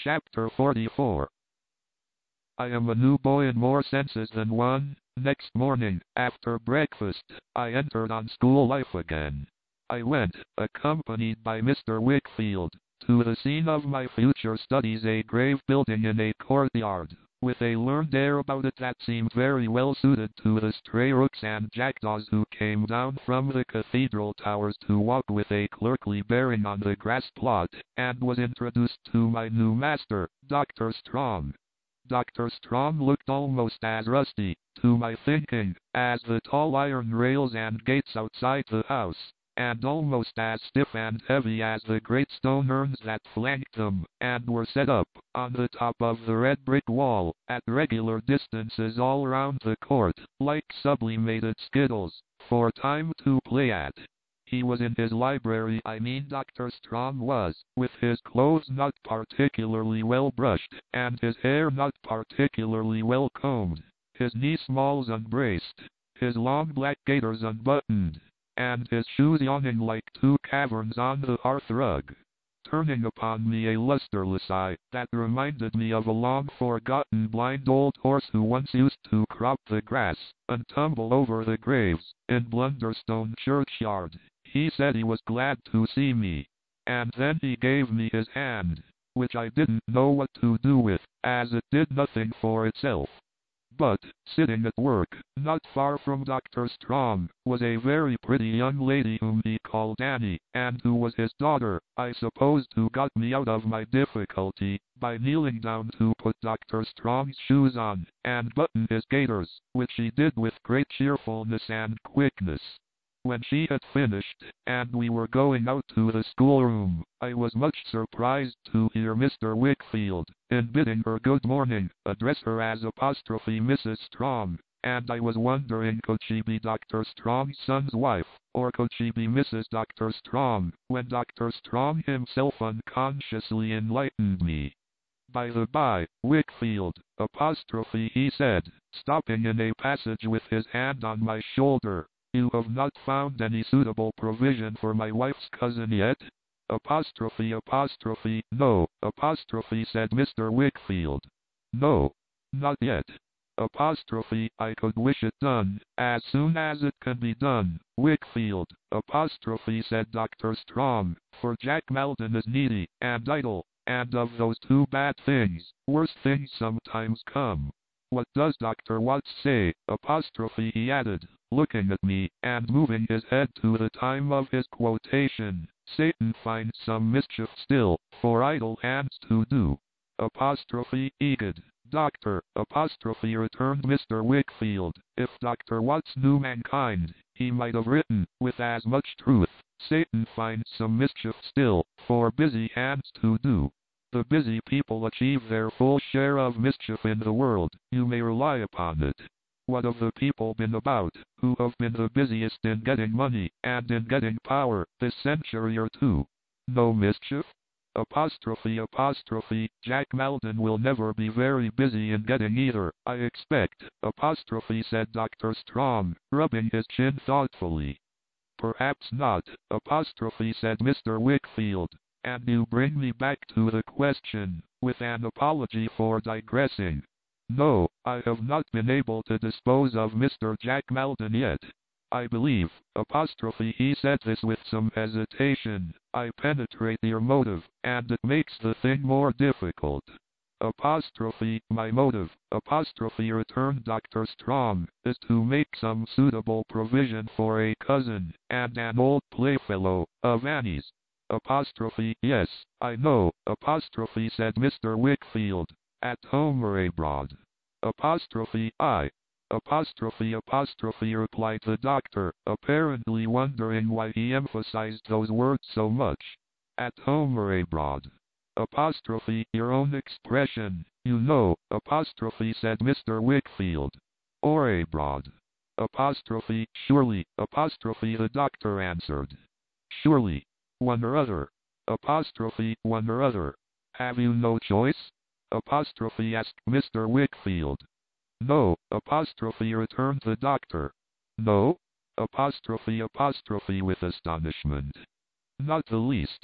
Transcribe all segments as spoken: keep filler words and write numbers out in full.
Chapter forty-four. I am a new boy in more senses than one. Next morning, after breakfast, I entered on school life again. I went, accompanied by Mister Wickfield, to the scene of my future studies, a grave building in a courtyard, with a learned air about it that seemed very well suited to the stray rooks and jackdaws who came down from the cathedral towers to walk with a clerkly bearing on the grass plot, and was introduced to my new master, Doctor Strong. Doctor Strong looked almost as rusty, to my thinking, as the tall iron rails and gates outside the house, and almost as stiff and heavy as the great stone urns that flanked them, and were set up, on the top of the red brick wall, at regular distances all round the court, like sublimated skittles, for time to play at. He was in his library, I mean Doctor Strong was, with his clothes not particularly well brushed, and his hair not particularly well combed, his knee smalls unbraced, his long black gaiters unbuttoned, and his shoes yawning like two caverns on the hearth rug, turning upon me a lusterless eye that reminded me of a long-forgotten blind old horse who once used to crop the grass and tumble over the graves in Blunderstone churchyard. He said he was glad to see me, and then he gave me his hand, which I didn't know what to do with, as it did nothing for itself. But, sitting at work, not far from Doctor Strong, was a very pretty young lady whom he called Annie, and who was his daughter, I supposed, who got me out of my difficulty, by kneeling down to put Doctor Strong's shoes on, and button his gaiters, which she did with great cheerfulness and quickness. When she had finished, and we were going out to the schoolroom, I was much surprised to hear Mister Wickfield, in bidding her good morning, address her as apostrophe Missus Strong, and I was wondering, could she be Doctor Strong's son's wife, or could she be Missus Doctor Strong, when Doctor Strong himself unconsciously enlightened me. By the by, Wickfield, apostrophe, he said, stopping in a passage with his hand on my shoulder, you have not found any suitable provision for my wife's cousin yet? Apostrophe apostrophe no, apostrophe, said Mister Wickfield. No, not yet. Apostrophe, I could wish it done, as soon as it can be done. Wickfield, apostrophe, said Doctor Strong, for Jack Maldon is needy, and idle, and of those two bad things, worse things sometimes come. What does Doctor Watts say? Apostrophe, he added, looking at me, and moving his head to the time of his quotation. Satan finds some mischief still, for idle hands to do. Apostrophe, egad, Doctor, apostrophe, returned Mister Wickfield, if Doctor Watts knew mankind, he might have written, with as much truth, Satan finds some mischief still, for busy hands to do. The busy people achieve their full share of mischief in the world, you may rely upon it. What have the people been about, who have been the busiest in getting money, and in getting power, this century or two? No mischief? Apostrophe apostrophe, Jack Maldon will never be very busy in getting either, I expect, apostrophe, said Doctor Strong, rubbing his chin thoughtfully. Perhaps not, apostrophe, said Mister Wickfield. And you bring me back to the question, with an apology for digressing. No, I have not been able to dispose of Mister Jack Maldon yet. I believe, apostrophe, he said this with some hesitation, I penetrate your motive, and it makes the thing more difficult. Apostrophe, my motive, apostrophe, returned Doctor Strong, is to make some suitable provision for a cousin, and an old playfellow, of Annie's. Apostrophe, yes, I know, apostrophe, said Mister Wickfield, at home or abroad. Apostrophe, I. Apostrophe apostrophe, replied the doctor, apparently wondering why he emphasized those words so much. At home or abroad. Apostrophe, your own expression, you know, apostrophe, said Mister Wickfield. Or abroad. Apostrophe, surely, apostrophe, the doctor answered. Surely. One or other. Apostrophe, one or other. Have you no choice? Apostrophe, asked Mister Wickfield. No, apostrophe, returned the doctor. No? Apostrophe apostrophe, with astonishment. Not the least.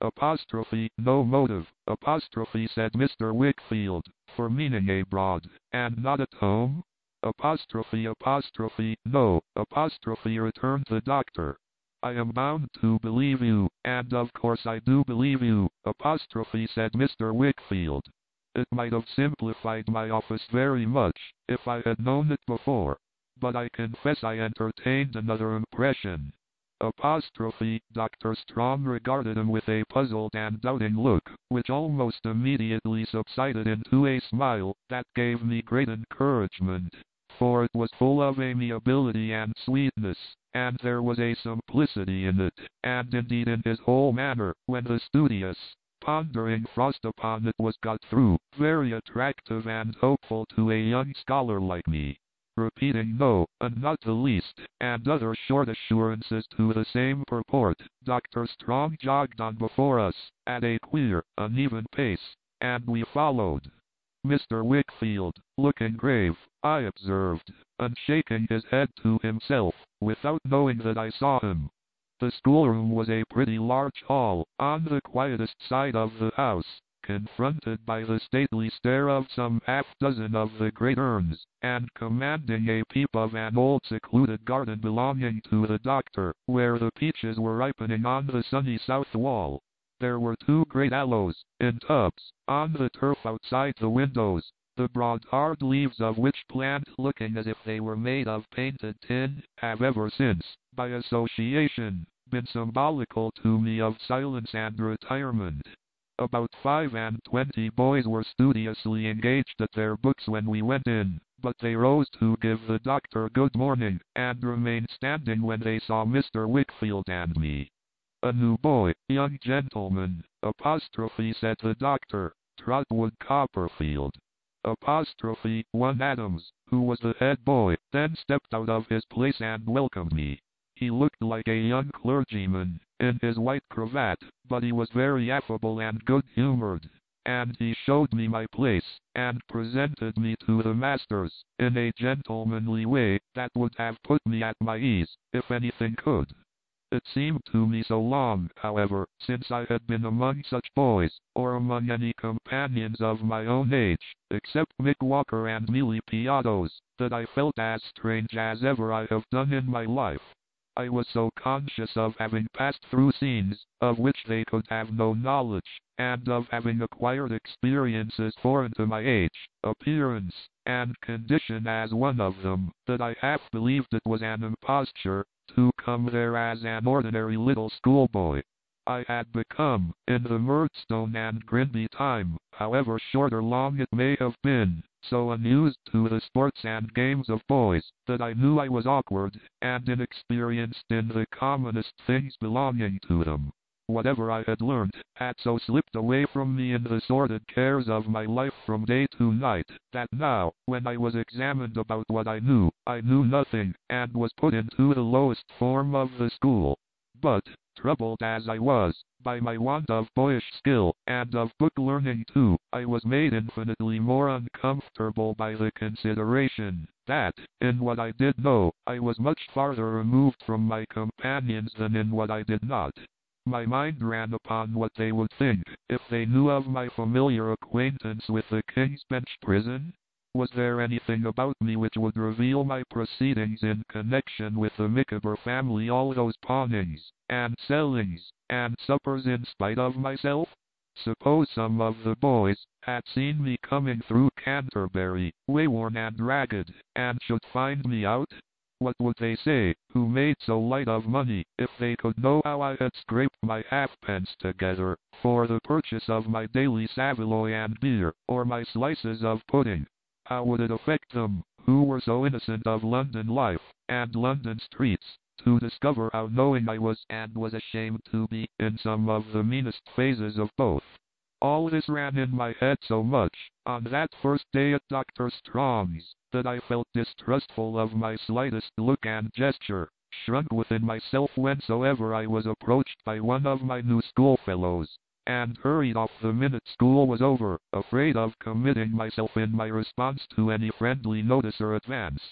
apostrophe, no motive, apostrophe, said Mister Wickfield, for meaning abroad, and not at home? Apostrophe, apostrophe, no, apostrophe, returned the doctor. I am bound to believe you, and of course I do believe you, apostrophe, said Mister Wickfield. It might have simplified my office very much, if I had known it before. But I confess I entertained another impression. Apostrophe, Doctor Strong regarded him with a puzzled and doubting look, which almost immediately subsided into a smile that gave me great encouragement, for it was full of amiability and sweetness, and there was a simplicity in it, and indeed in his whole manner, when the studious, pondering frost upon it was got through, very attractive and hopeful to a young scholar like me. Repeating no, and not the least, and other short assurances to the same purport, Doctor Strong jogged on before us, at a queer, uneven pace, and we followed. Mister Wickfield, looking grave, I observed, and shaking his head to himself, without knowing that I saw him. The schoolroom was a pretty large hall, on the quietest side of the house, confronted by the stately stair of some half-dozen of the great urns, and commanding a peep of an old secluded garden belonging to the doctor, where the peaches were ripening on the sunny south wall. There were two great aloes, in tubs, on the turf outside the windows, the broad hard leaves of which plant, looking as if they were made of painted tin, have ever since, by association, been symbolical to me of silence and retirement. About five and twenty boys were studiously engaged at their books when we went in, but they rose to give the doctor good morning, and remained standing when they saw Mister Wickfield and me. A new boy, young gentleman, apostrophe, said the doctor, Trotwood Copperfield. Apostrophe, one Adams, who was the head boy, then stepped out of his place and welcomed me. He looked like a young clergyman, in his white cravat, but he was very affable and good-humored, and he showed me my place, and presented me to the masters, in a gentlemanly way that would have put me at my ease, if anything could. It seemed to me so long, however, since I had been among such boys, or among any companions of my own age, except Mick Walker and Mealy Piatos, that I felt as strange as ever I have done in my life. I was so conscious of having passed through scenes, of which they could have no knowledge, and of having acquired experiences foreign to my age, appearance, and condition as one of them, that I half believed it was an imposture, to come there as an ordinary little schoolboy. I had become, in the Murdstone and Grinby time, however short or long it may have been, so unused to the sports and games of boys, that I knew I was awkward, and inexperienced in the commonest things belonging to them. Whatever I had learnt, had so slipped away from me in the sordid cares of my life from day to night, that now, when I was examined about what I knew, I knew nothing, and was put into the lowest form of the school. But, troubled as I was, by my want of boyish skill, and of book learning too, I was made infinitely more uncomfortable by the consideration, that, in what I did know, I was much farther removed from my companions than in what I did not. My mind ran upon what they would think, if they knew of my familiar acquaintance with the King's Bench prison. Was there anything about me which would reveal my proceedings in connection with the Micawber family, all those pawnings, and sellings, and suppers in spite of myself? Suppose some of the boys had seen me coming through Canterbury, wayworn and ragged, and should find me out? What would they say, who made so light of money, if they could know how I had scraped my halfpence together, for the purchase of my daily saveloy and beer, or my slices of pudding? How would it affect them, who were so innocent of London life, and London streets, to discover how knowing I was, and was ashamed to be, in some of the meanest phases of both? All this ran in my head so much, on that first day at Doctor Strong's, that I felt distrustful of my slightest look and gesture, shrunk within myself whensoever I was approached by one of my new schoolfellows, and hurried off the minute school was over, afraid of committing myself in my response to any friendly notice or advance.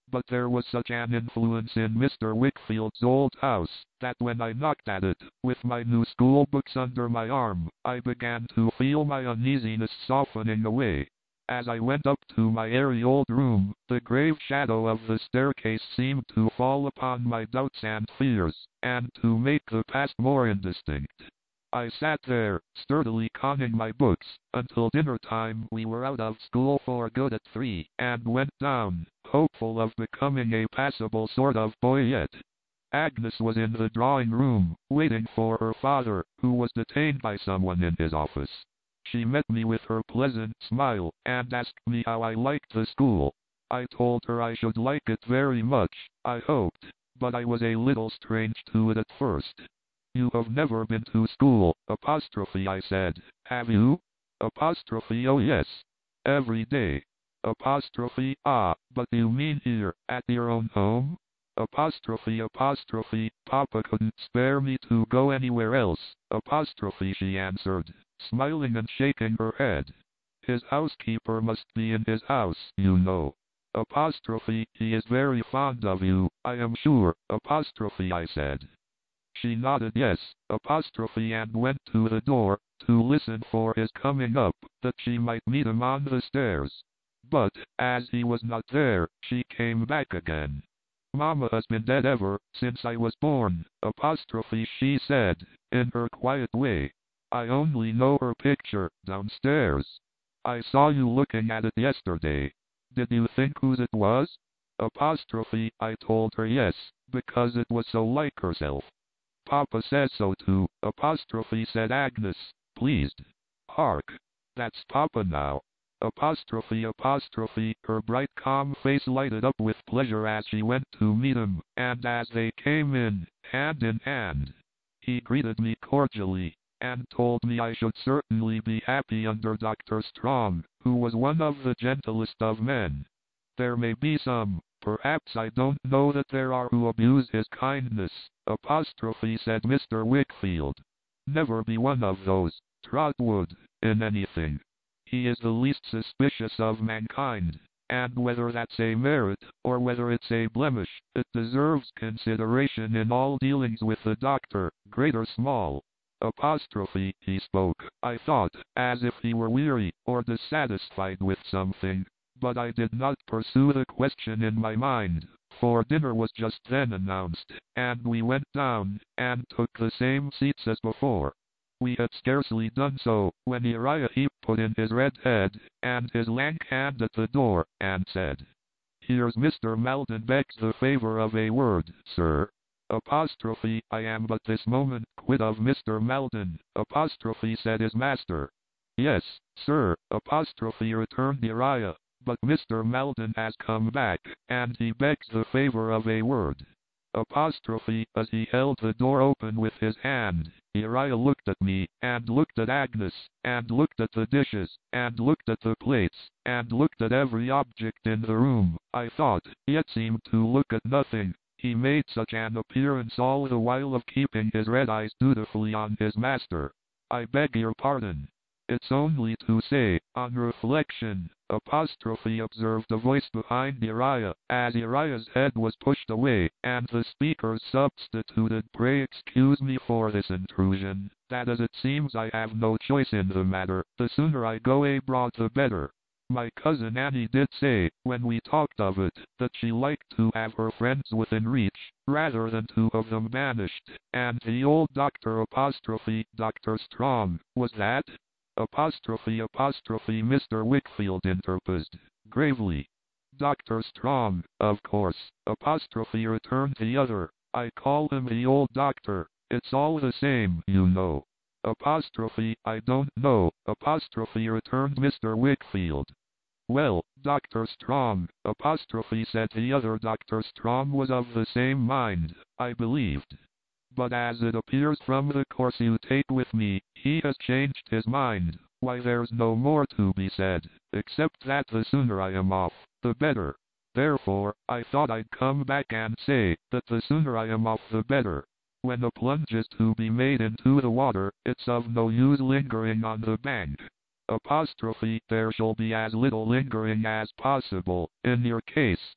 but there was such an influence in Mister Wickfield's old house, that when I knocked at it, with my new school books under my arm, I began to feel my uneasiness softening away. As I went up to my airy old room, the grave shadow of the staircase seemed to fall upon my doubts and fears, and to make the past more indistinct. I sat there, sturdily conning my books, until dinner time. We were out of school for good at three, and went down, hopeful of becoming a passable sort of boy yet. Agnes was in the drawing room, waiting for her father, who was detained by someone in his office. She met me with her pleasant smile, and asked me how I liked the school. I told her I should like it very much, I hoped, but I was a little strange to it at first. You have never been to school, apostrophe, I said, have you? Apostrophe, oh yes. Every day. Apostrophe, ah, but you mean here, at your own home? Apostrophe, apostrophe, Papa couldn't spare me to go anywhere else, apostrophe, she answered, smiling and shaking her head. His housekeeper must be in his house, you know. Apostrophe, he is very fond of you, I am sure, apostrophe, I said. She nodded yes, apostrophe, and went to the door, to listen for his coming up, that she might meet him on the stairs. But, as he was not there, she came back again. Mama has been dead ever since I was born, apostrophe, she said, in her quiet way. I only know her picture, downstairs. I saw you looking at it yesterday. Did you think whose it was? Apostrophe, I told her yes, because it was so like herself. Papa says so too, apostrophe, said Agnes, pleased. Hark! That's Papa now. Apostrophe, apostrophe, her bright calm face lighted up with pleasure as she went to meet him, and as they came in, hand in hand, he greeted me cordially, and told me I should certainly be happy under Doctor Strong, who was one of the gentlest of men. There may be some, perhaps I don't know that there are, who abuse his kindness, apostrophe, said Mister Wickfield. Never be one of those, Trotwood, in anything. He is the least suspicious of mankind, and whether that's a merit, or whether it's a blemish, it deserves consideration in all dealings with the doctor, great or small. Apostrophe, he spoke, I thought, as if he were weary, or dissatisfied with something. But I did not pursue the question in my mind, for dinner was just then announced, and we went down, and took the same seats as before. We had scarcely done so, when Uriah Heep put in his red head, and his lank hand at the door, and said, Here's Mister Maldon begs the favor of a word, sir. Apostrophe, I am but this moment quit of Mister Maldon, apostrophe, said his master. Yes, sir, apostrophe, returned Uriah. But Mister Maldon has come back, and he begs the favor of a word. Apostrophe, as he held the door open with his hand, Uriah looked at me, and looked at Agnes, and looked at the dishes, and looked at the plates, and looked at every object in the room, I thought, yet seemed to look at nothing. He made such an appearance all the while of keeping his red eyes dutifully on his master. I beg your pardon. It's only to say, on reflection, apostrophe, observed a voice behind Uriah, as Uriah's head was pushed away, and the speaker substituted, Pray excuse me for this intrusion, that as it seems I have no choice in the matter, the sooner I go abroad the better. My cousin Annie did say, when we talked of it, that she liked to have her friends within reach, rather than to have them banished, and the old doctor apostrophe, Doctor Strong, was that? Apostrophe, apostrophe, Mister Wickfield interposed, gravely. Doctor Strong, of course, apostrophe, returned the other. I call him the old doctor, it's all the same, you know. Apostrophe, I don't know, apostrophe, returned Mister Wickfield. Well, Doctor Strong, apostrophe, said the other. Doctor Strong was of the same mind, I believed. But as it appears from the course you take with me, he has changed his mind. Why, there's no more to be said, except that the sooner I am off, the better. Therefore, I thought I'd come back and say, that the sooner I am off the better. When a plunge is to be made into the water, it's of no use lingering on the bank. Apostrophe, there shall be as little lingering as possible, in your case,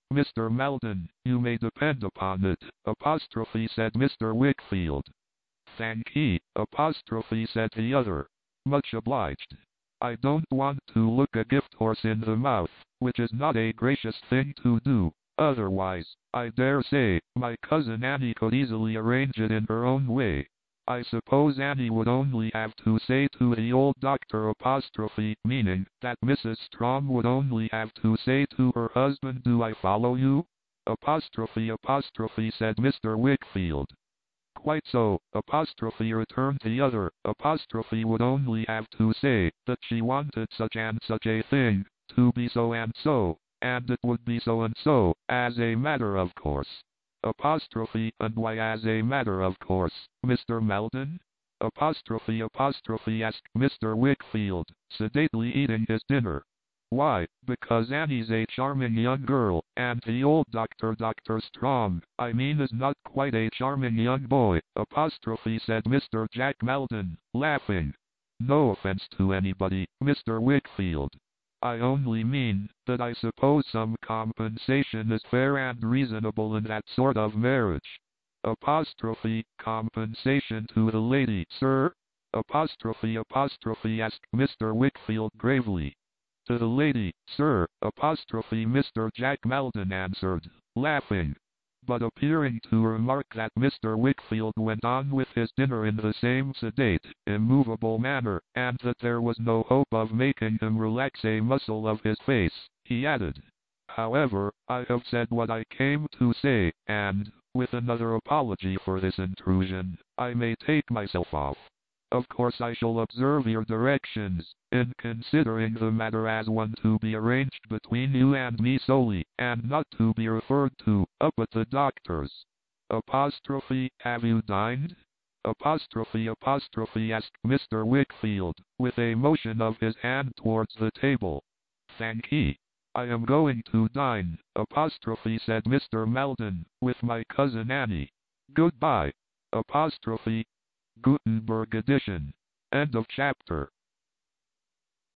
Mister Meldon, you may depend upon it, apostrophe said Mister Wickfield. Thankee, apostrophe said the other. Much obliged. I don't want to look a gift horse in the mouth, which is not a gracious thing to do. Otherwise, I dare say, my cousin Annie could easily arrange it in her own way. I suppose Annie would only have to say to the old doctor apostrophe, meaning that Missus Strom would only have to say to her husband, do I follow you? Apostrophe apostrophe said Mister Wickfield. Quite so, apostrophe returned the other, apostrophe would only have to say that she wanted such and such a thing to be so and so, and it would be so and so, as a matter of course. Apostrophe, and why as a matter of course, Mister Meldon? Apostrophe apostrophe asked Mister Wickfield, sedately eating his dinner. Why, because Annie's a charming young girl, and the old doctor, Doctor Strom, I mean, is not quite a charming young boy, apostrophe said Mister Jack Meldon, laughing. No offense to anybody, Mister Wickfield. I only mean that I suppose some compensation is fair and reasonable in that sort of marriage. Apostrophe, compensation to the lady, sir? Apostrophe apostrophe asked Mister Wickfield gravely. To the lady, sir, apostrophe Mister Jack Meldon answered, laughing, but appearing to remark that Mister Wickfield went on with his dinner in the same sedate, immovable manner, and that there was no hope of making him relax a muscle of his face, he added, however, I have said what I came to say, and, with another apology for this intrusion, I may take myself off. Of course I shall observe your directions, in considering the matter as one to be arranged between you and me solely, and not to be referred to, up at the doctor's. Apostrophe, have you dined? Apostrophe apostrophe asked Mister Wickfield, with a motion of his hand towards the table. Thankee. I am going to dine, apostrophe said Mister Meldon, with my cousin Annie. Goodbye. Apostrophe. Gutenberg edition. End of chapter.